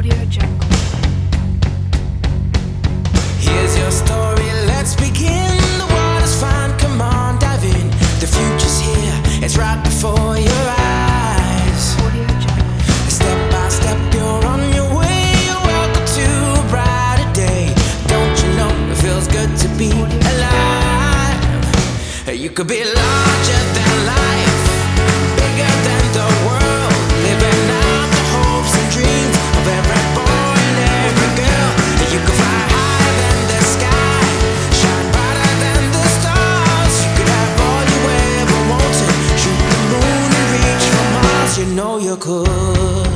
Here's your story, let's begin. The water's fine, come on, dive in. The future's here, it's right before your eyes. Step by step, you're on your way. You're welcome to a brighter day. Don't you know it feels good to be alive? You could be larger than life, bigger than the world, living out the hopes and dreams of every boy and every girl. You could fly higher than the sky, shine brighter than the stars. You could have all you ever wanted, shoot the moon and reach for Mars. You know you could.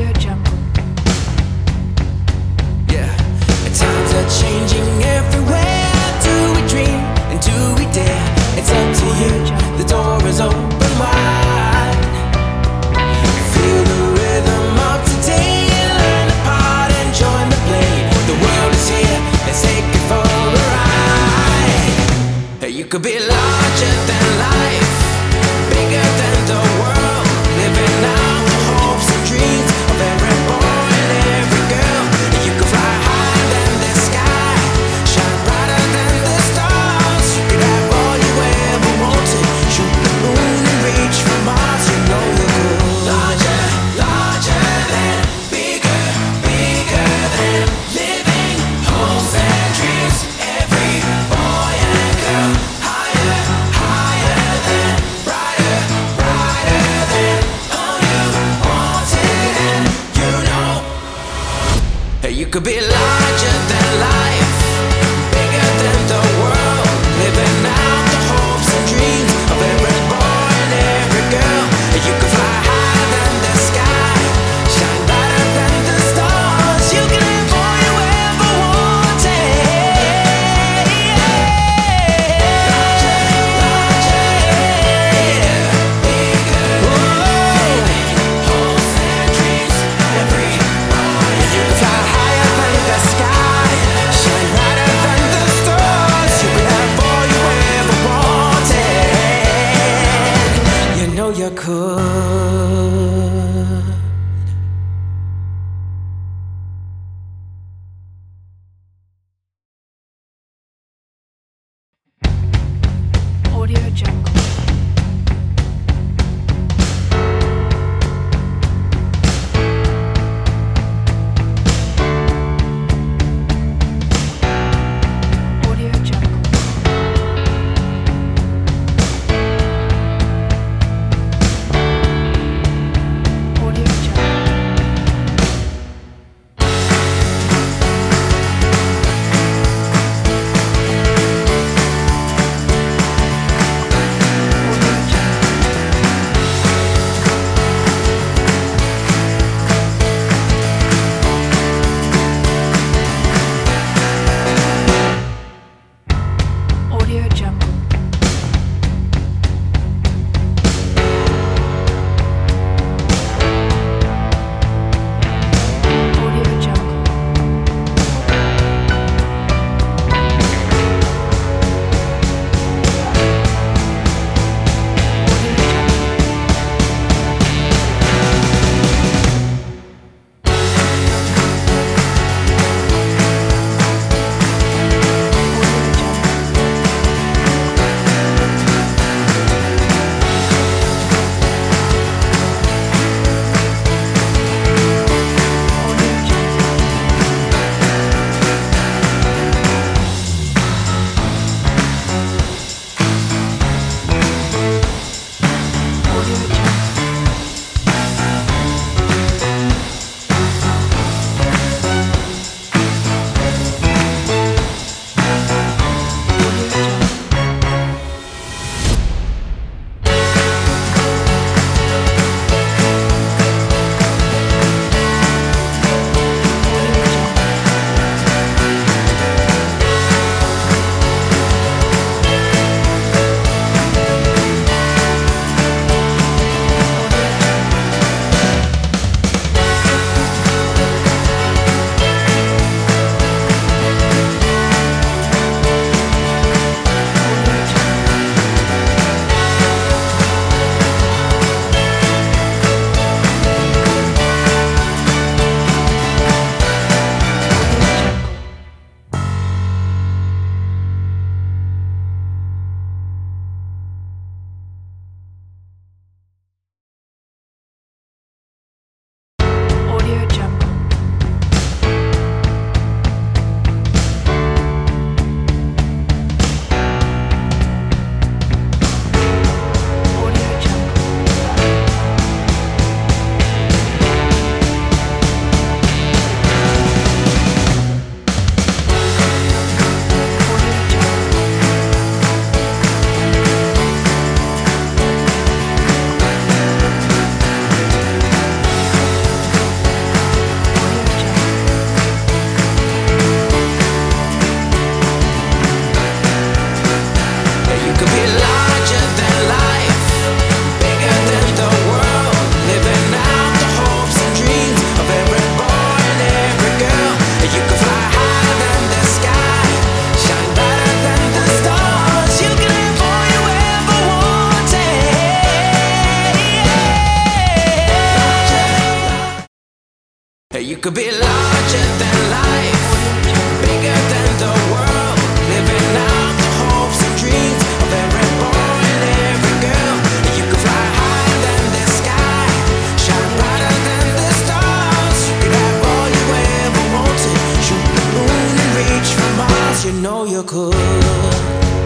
Yeah, and times are changing everywhere. Do we dream and do we dare? It's up to you, the door is open wide. Feel the rhythm of today, learn the part and join the play. The world is here, let's take it for a ride. You could be larger than life, bigger than the world, living out the hopes and dreams of every boy and every girl. You could fly higher than the sky, shine brighter than the stars. You could have all you ever wanted, shoot the moon and reach for Mars. You know you could. Larger, larger than, bigger, bigger than, living hopes and dreams. Every boy and girl, higher, higher than, brighter, brighter than, all you wanted and you know. You could be larger than life, bigger than the world, living out the hopes and dreams of every boy and every girl. You could fly higher than the sky, shine brighter than the stars. You can have all you ever wanted. Larger, larger, bigger, living hopes and dreams. Every boy, you can fly higher than the sky, shine brighter You could be larger than life, bigger than the world, living out the hopes and dreams of every boy and every girl. You could fly higher than the sky, shine brighter than the stars. You could have all you ever wanted, shoot the moon and reach for Mars. You know you could.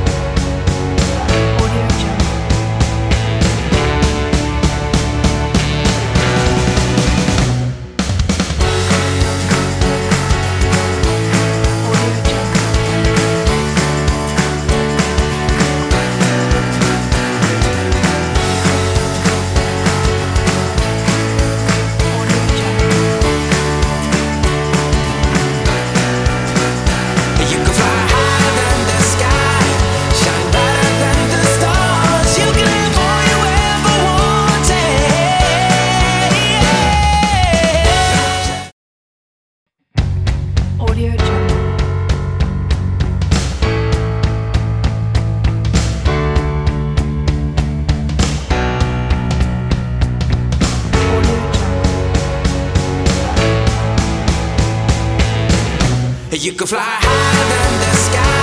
Audio Jungle. You could fly higher than the sky.